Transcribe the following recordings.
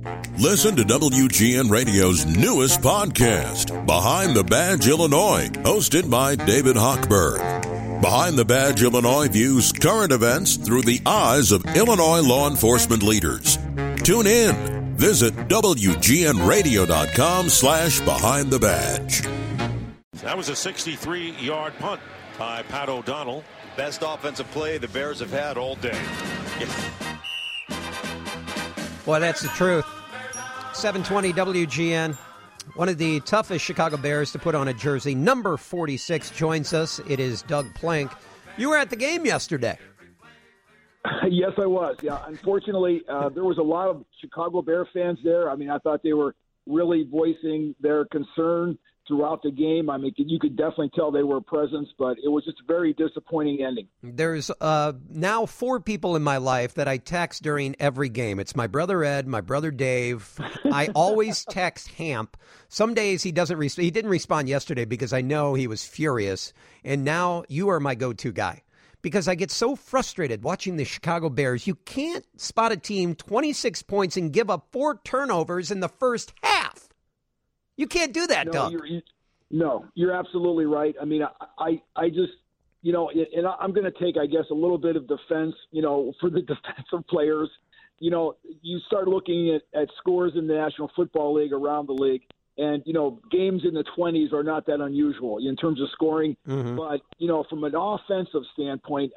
Listen to WGN Radio's newest podcast, Behind the Badge Illinois, hosted by David Hochberg. Behind the Badge Illinois views current events through the eyes of Illinois law enforcement leaders. Tune in. Visit WGNRadio.com/Behind the Badge. That was a 63-yard punt by Pat O'Donnell. Best offensive play the Bears have had all day. Well, that's the truth. 720 WGN. One of the toughest Chicago Bears to put on a jersey. Number 46 joins us. It is Doug Plank. You were at the game yesterday. Yes, I was. Yeah, unfortunately, there was a lot of Chicago Bear fans there. I mean, I thought they were really voicing their concern throughout the game. I mean, you could definitely tell they were a presence, but it was just a very disappointing ending. There's now 4 people in my life that I text during every game. It's my brother Ed, my brother Dave. I always text Hamp. Some days he doesn't respond. He didn't respond yesterday because I know he was furious. And now you are my go-to guy because I get so frustrated watching the Chicago Bears. You can't spot a team 26 points and give up 4 turnovers in the first half. You can't do that, Doug. You're absolutely right. I mean, I just, and I'm going to take, I guess, a little bit of defense, for the defensive players. You start looking at scores in the National Football League around the league, and, games in the 20s are not that unusual in terms of scoring. Mm-hmm. But, from an offensive standpoint,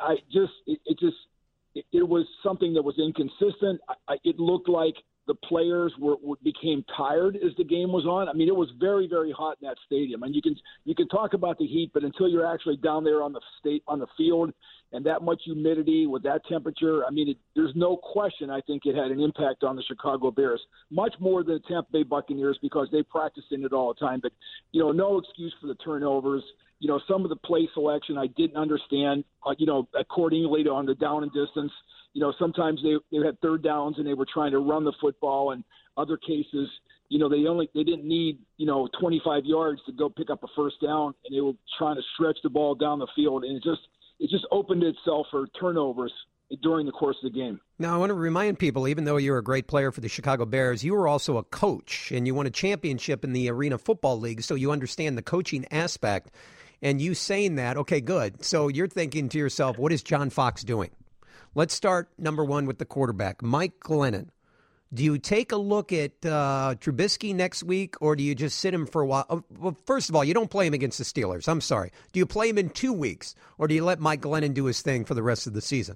it was something that was inconsistent. It looked like the players became tired as the game was on. I mean, it was very, very hot in that stadium. And you can talk about the heat, but until you're actually down there on the field and that much humidity with that temperature, I mean, there's no question. I think it had an impact on the Chicago Bears, much more than the Tampa Bay Buccaneers because they practice in it all the time. But no excuse for the turnovers. Some of the play selection I didn't understand. Accordingly on the down and distance. Sometimes they had third downs and they were trying to run the football. And other cases, they didn't need 25 yards to go pick up a first down, and they were trying to stretch the ball down the field, and it just opened itself for turnovers during the course of the game. Now, I want to remind people, even though you're a great player for the Chicago Bears, you were also a coach, and you won a championship in the Arena Football League, so you understand the coaching aspect. And you saying that, okay, good. So you're thinking to yourself, what is John Fox doing? Let's start, number one, with the quarterback, Mike Glennon. Do you take a look at Trubisky next week, or do you just sit him for a while? Well, first of all, you don't play him against the Steelers. I'm sorry. Do you play him in 2 weeks, or do you let Mike Glennon do his thing for the rest of the season?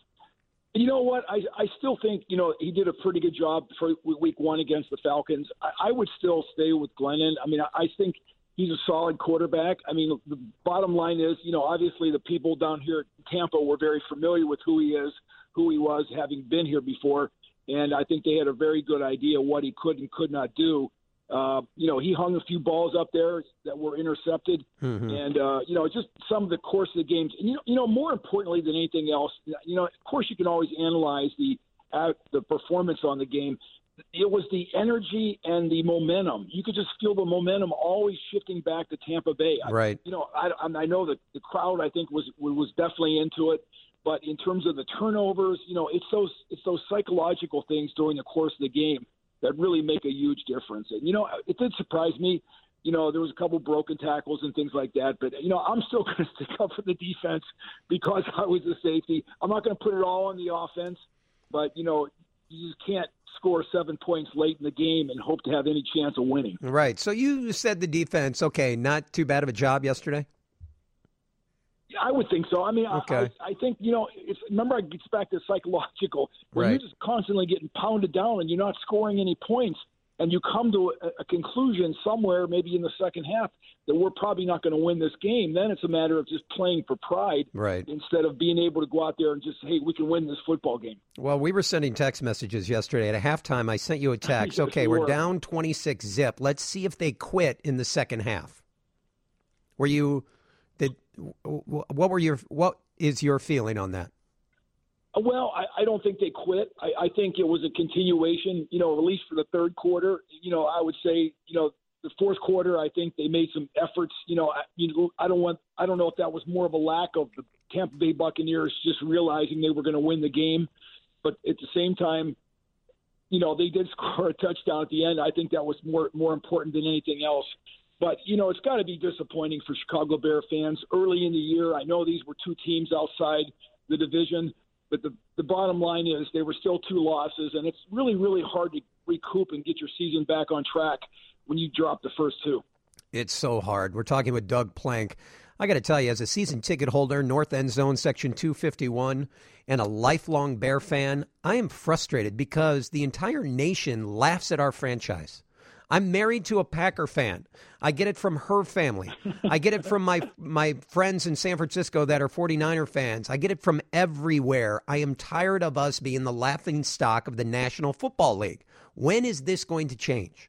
You know what? I still think, he did a pretty good job for week 1 against the Falcons. I would still stay with Glennon. I mean, I think he's a solid quarterback. I mean, the bottom line is, obviously the people down here in Tampa were very familiar with who he is, who he was, having been here before. And I think they had a very good idea what he could and could not do. He hung a few balls up there that were intercepted. Mm-hmm. And, just some of the course of the games. And, more importantly than anything else, of course you can always analyze the performance on the game. It was the energy and the momentum. You could just feel the momentum always shifting back to Tampa Bay. Right. I know that the crowd, I think, was definitely into it. But in terms of the turnovers, it's those psychological things during the course of the game that really make a huge difference. And, it did surprise me. There was a couple broken tackles and things like that. But, I'm still going to stick up for the defense because I was a safety. I'm not going to put it all on the offense. But, you just can't score 7 points late in the game and hope to have any chance of winning. Right. So you said the defense, okay, not too bad of a job yesterday? I would think so. I mean, okay. I think, remember, it gets back to psychological. When right. You're just constantly getting pounded down and you're not scoring any points, and you come to a conclusion somewhere, maybe in the second half, that we're probably not going to win this game, then it's a matter of just playing for pride right. instead of being able to go out there and just, hey, we can win this football game. Well, we were sending text messages yesterday. At a halftime, I sent you a text. Okay, we're down 26 zip. Let's see if they quit in the second half. What is your feeling on that? Well, I don't think they quit. I think it was a continuation, at least for the third quarter. I would say, the fourth quarter, I think they made some efforts. I don't know if that was more of a lack of the Tampa Bay Buccaneers just realizing they were going to win the game. But at the same time, they did score a touchdown at the end. I think that was more important than anything else. But, it's got to be disappointing for Chicago Bear fans. Early in the year, I know these were two teams outside the division, but the bottom line is they were still 2 losses, and it's really, really hard to recoup and get your season back on track when you drop the first 2. It's so hard. We're talking with Doug Plank. I got to tell you, as a season ticket holder, North End Zone, Section 251, and a lifelong Bear fan, I am frustrated because the entire nation laughs at our franchise. I'm married to a Packer fan. I get it from her family. I get it from my friends in San Francisco that are 49er fans. I get it from everywhere. I am tired of us being the laughing stock of the National Football League. When is this going to change?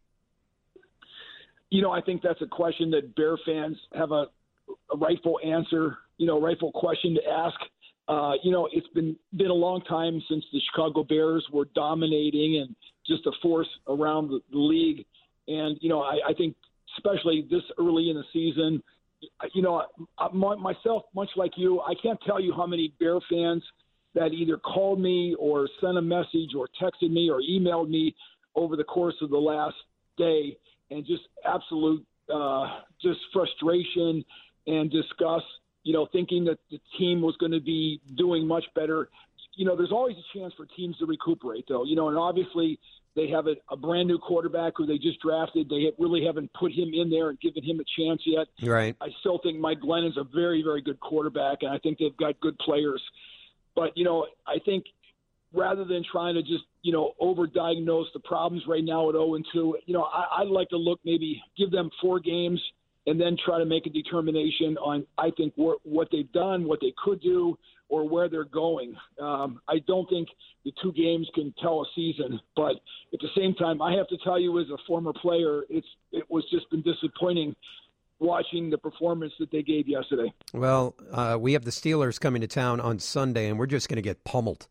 I think that's a question that Bear fans have a rightful answer, rightful question to ask. It's been a long time since the Chicago Bears were dominating and just a force around the league. And, I think especially this early in the season, myself, much like you, I can't tell you how many Bear fans that either called me or sent a message or texted me or emailed me over the course of the last day, and just absolute just frustration and disgust, thinking that the team was going to be doing much better. There's always a chance for teams to recuperate, though, and obviously they have a brand new quarterback who they just drafted. They really haven't put him in there and given him a chance yet. Right. I still think Mike Glennon's a very, very good quarterback, and I think they've got good players. But, I think rather than trying to just, overdiagnose the problems right now at 0-2, I'd like to maybe give them 4 games and then try to make a determination on, I think, what they've done, what they could do, or where they're going. I don't think the 2 games can tell a season, but at the same time, I have to tell you as a former player, it was just been disappointing watching the performance that they gave yesterday. Well, we have the Steelers coming to town on Sunday, and we're just going to get pummeled.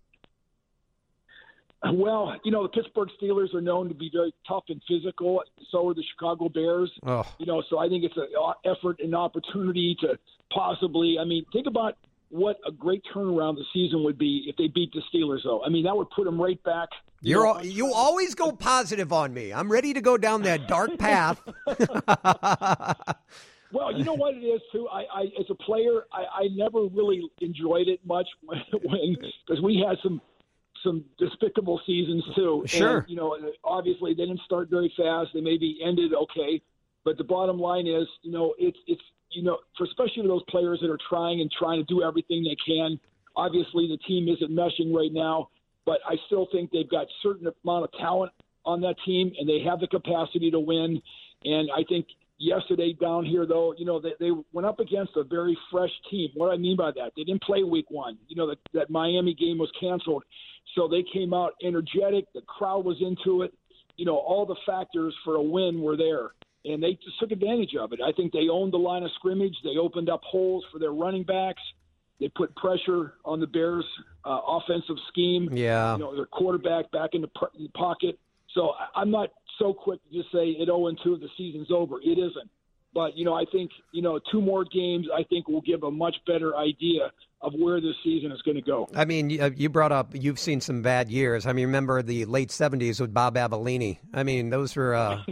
Well, the Pittsburgh Steelers are known to be very tough and physical. So are the Chicago Bears. Oh. So I think it's an effort and opportunity to possibly, think about what a great turnaround the season would be if they beat the Steelers, though. That would put them right back. You always go positive on me. I'm ready to go down that dark path. Well, you know what it is, too? I as a player, I never really enjoyed it much because we had some despicable seasons too. Sure. And, obviously they didn't start very fast. They maybe ended okay, but the bottom line is, it's for especially those players that are trying to do everything they can. Obviously the team isn't meshing right now, but I still think they've got certain amount of talent on that team and they have the capacity to win. And I think yesterday down here, though, they went up against a very fresh team. What do I mean by that? They didn't play week 1. That Miami game was canceled. So they came out energetic. The crowd was into it. All the factors for a win were there, and they just took advantage of it. I think they owned the line of scrimmage. They opened up holes for their running backs. They put pressure on the Bears' offensive scheme. Yeah. Their quarterback back in the pocket. So I'm not so quick to just say at 0-2 the season's over. It isn't. But, I think, 2 more games, I think, will give a much better idea of where this season is going to go. You brought up, you've seen some bad years. Remember the late 70s with Bob Abilene. Those were,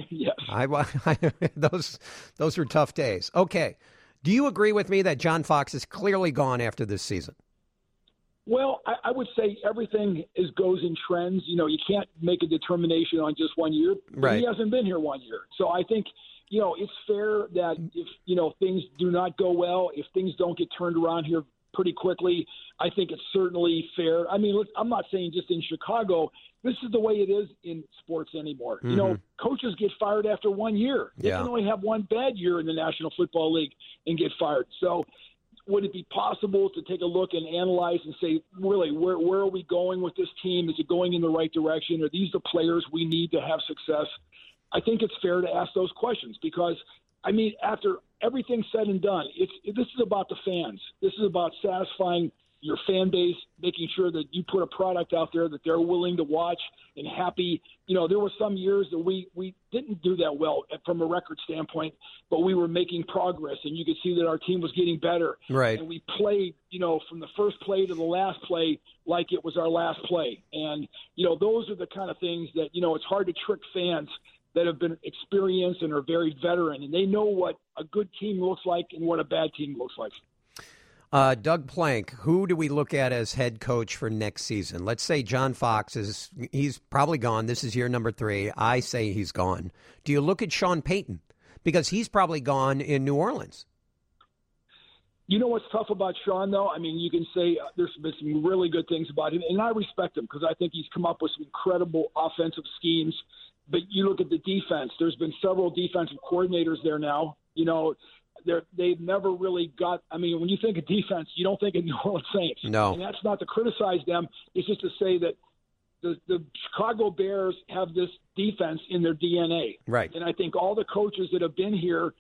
yes. those were tough days. Okay. Do you agree with me that John Fox is clearly gone after this season? Well, I would say everything goes in trends. You can't make a determination on just 1 year. Right. He hasn't been here 1 year. So I think, it's fair that if, things do not go well, if things don't get turned around here pretty quickly, I think it's certainly fair. Look, I'm not saying just in Chicago. This is the way it is in sports anymore. Mm-hmm. Coaches get fired after 1 year. They can only have one bad year in the National Football League and get fired. So would it be possible to take a look and analyze and say, really, where are we going with this team? Is it going in the right direction? Are these the players we need to have success? I think it's fair to ask those questions because, after everything's said and done, this is about the fans. This is about satisfying your fan base, making sure that you put a product out there that they're willing to watch and happy. You know, there were some years that we didn't do that well from a record standpoint, but we were making progress, and you could see that our team was getting better. Right. And we played, you know, from the first play to the last play like it was our last play. And, you know, those are the kind of things that, you know, it's hard to trick fans that have been experienced and are very veteran, and they know what a good team looks like and what a bad team looks like. Doug Plank, who do we look at as head coach for next season? Let's say John Fox he's probably gone. This is year number 3. I say he's gone. Do you look at Sean Payton? Because he's probably gone in New Orleans. You know what's tough about Sean, though? I mean, you can say there's been some really good things about him, and I respect him because I think he's come up with some incredible offensive schemes. But you look at the defense. There's been several defensive coordinators there now. You know, they've never really got – I mean, when you think of defense, you don't think of New Orleans Saints. No. And that's not to criticize them. It's just to say that the Chicago Bears have this defense in their DNA. Right. And I think all the coaches that have been here,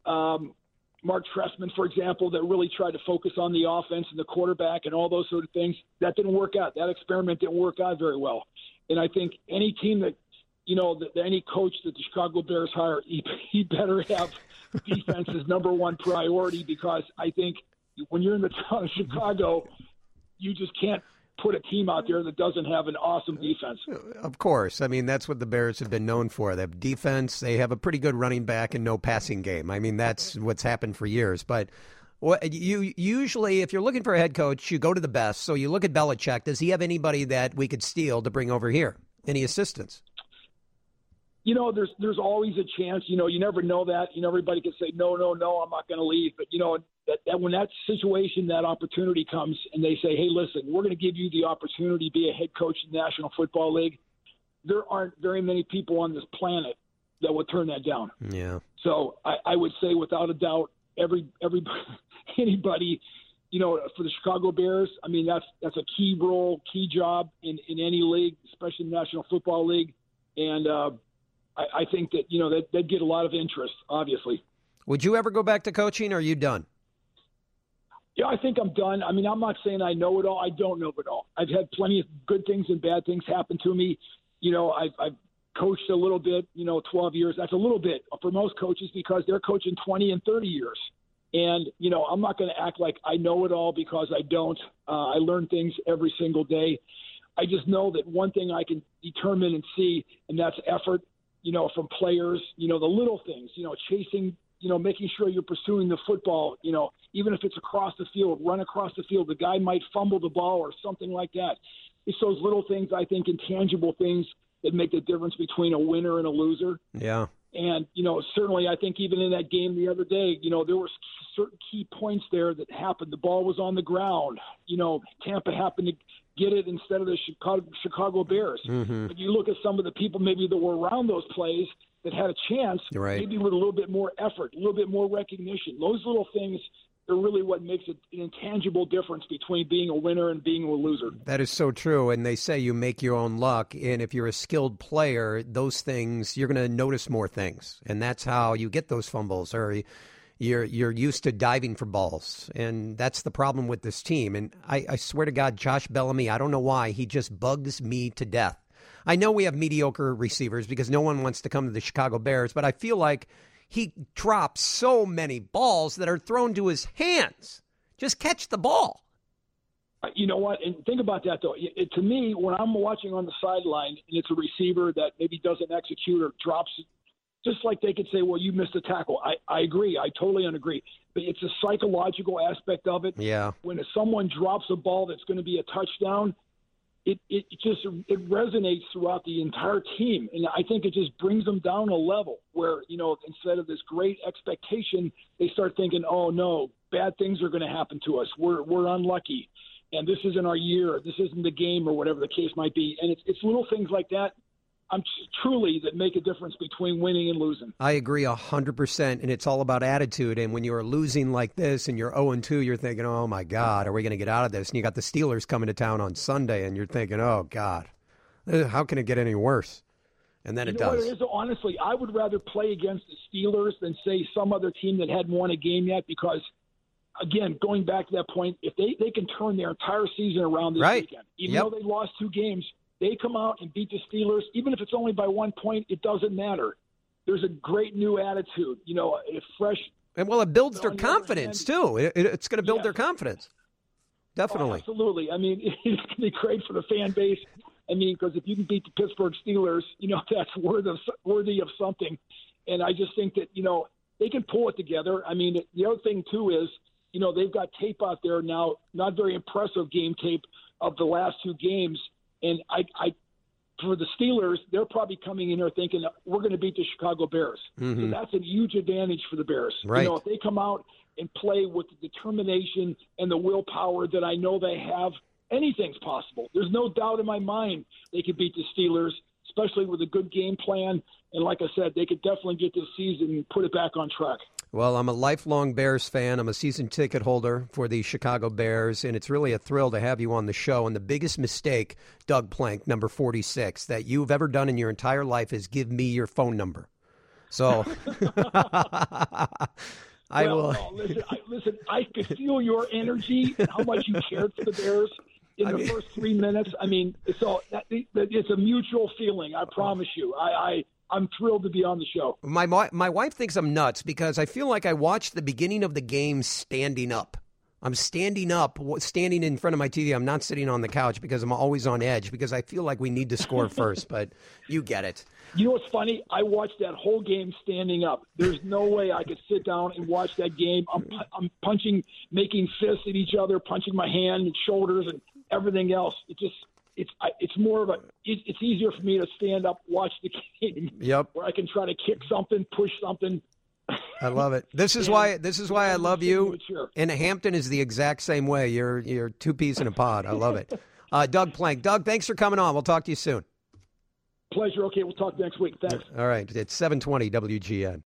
Mark Trestman, for example, that really tried to focus on the offense and the quarterback and all those sort of things, that didn't work out. That experiment didn't work out very well. And I think any team that, you know, any coach that the Chicago Bears hire, he better have defense as number one priority, because I think when you're in the town of Chicago, you just can't put a team out there that doesn't have an awesome defense. Of course. I mean, that's what the Bears have been known for. They have defense. They have a pretty good running back and no passing game. I mean, that's what's happened for years. But you usually, if you're looking for a head coach, you go to the best. So you look at Belichick. Does he have anybody that we could steal to bring over here? Any assistants? You know, there's always a chance. You know, you never know that. You know, everybody can say, no, I'm not going to leave. But, you know, that when that situation, that opportunity comes and they say, hey, listen, we're going to give you the opportunity to be a head coach in the National Football League, there aren't very many people on this planet that would turn that down. Yeah. So I would say without a doubt, anybody, you know, for the Chicago Bears, I mean, that's a key role, key job in any league, especially the National Football League. And I think that, you know, they'd get a lot of interest, obviously. Would you ever go back to coaching, or are you done? Yeah, I think I'm done. I mean, I'm not saying I know it all. I don't know it all. I've had plenty of good things and bad things happen to me. You know, I've coached a little bit, you know, 12 years. That's a little bit for most coaches because they're coaching 20 and 30 years. And, you know, I'm not going to act like I know it all because I don't. I learn things every single day. I just know that one thing I can determine and see, and that's effort, you know, from players, you know, the little things, you know, chasing, you know, making sure you're pursuing the football, you know, even if it's across the field, run across the field, the guy might fumble the ball or something like that. It's those little things, I think, intangible things that make the difference between a winner and a loser. Yeah. And, you know, certainly I think even in that game the other day, you know, there were certain key points there that happened. The ball was on the ground. You know, Tampa happened to get it instead of the Chicago Bears. Mm-hmm. But you look at some of the people maybe that were around those plays that had a chance, right, maybe with a little bit more effort, a little bit more recognition. Those little things are really what makes it an intangible difference between being a winner and being a loser. That is so true. And they say you make your own luck. And if you're a skilled player, those things, you're going to notice more things. And that's how you get those fumbles, or you're used to diving for balls. And that's the problem with this team. And I swear to God, Josh Bellamy, I don't know why, he just bugs me to death. I know we have mediocre receivers because no one wants to come to the Chicago Bears, but I feel like he drops so many balls that are thrown to his hands. Just catch the ball. You know what? And think about that, though. To me, when I'm watching on the sideline and it's a receiver that maybe doesn't execute or drops it, just like they could say, well, you missed a tackle. I agree. I totally agree. But it's a psychological aspect of it. Yeah. When someone drops a ball that's going to be a touchdown, it resonates throughout the entire team. And I think it just brings them down a level where, you know, instead of this great expectation, they start thinking, oh, no, bad things are going to happen to us. We're unlucky. And this isn't our year. This isn't the game, or whatever the case might be. And it's little things like that truly that make a difference between winning and losing. I agree 100%, and it's all about attitude. And when you're losing like this and you're 0-2, you're thinking, oh, my God, are we going to get out of this? And you got the Steelers coming to town on Sunday, and you're thinking, oh, God, how can it get any worse? And then it does. What it is, honestly, I would rather play against the Steelers than, say, some other team that hadn't won a game yet, because again, going back to that point, if they can turn their entire season around this weekend, even though they lost 2 games, they come out and beat the Steelers, even if it's only by 1 point, it doesn't matter. There's a great new attitude, a fresh. And it builds their confidence too. It's going to build their confidence. Definitely. Oh, absolutely. I mean, it's going to be great for the fan base. I mean, because if you can beat the Pittsburgh Steelers, that's worthy of something. And I just think that, they can pull it together. I mean, the other thing too is, they've got tape out there now, not very impressive game tape of the last 2 games. And I for the Steelers, they're probably coming in here thinking we're going to beat the Chicago Bears. Mm-hmm. So that's a huge advantage for the Bears. Right. If they come out and play with the determination and the willpower that I know they have, anything's possible. There's no doubt in my mind they could beat the Steelers, especially with a good game plan. And like I said, they could definitely get this season and put it back on track. Well, I'm a lifelong Bears fan. I'm a season ticket holder for the Chicago Bears, and it's really a thrill to have you on the show. And the biggest mistake, Doug Plank, number 46, that you've ever done in your entire life is give me your phone number. So I will. Listen, I could feel your energy and how much you cared for the Bears in the first 3 minutes. I mean, it's a mutual feeling. I promise you. I'm thrilled to be on the show. My wife thinks I'm nuts because I feel like I watched the beginning of the game standing up. I'm standing up, standing in front of my TV. I'm not sitting on the couch because I'm always on edge because I feel like we need to score first, but you get it. You know what's funny? I watched that whole game standing up. There's no way I could sit down and watch that game. I'm punching, making fists at each other, punching my hand and shoulders and everything else. It's more of it's easier for me to stand up, watch the game. Yep. Where I can try to kick something, push something. I love it. This is why I love you. And Hampton is the exact same way. You're 2 peas in a pod. I love it. Doug Plank. Doug, thanks for coming on. We'll talk to you soon. Pleasure. Okay, we'll talk next week. Thanks. All right. It's 720 WGN.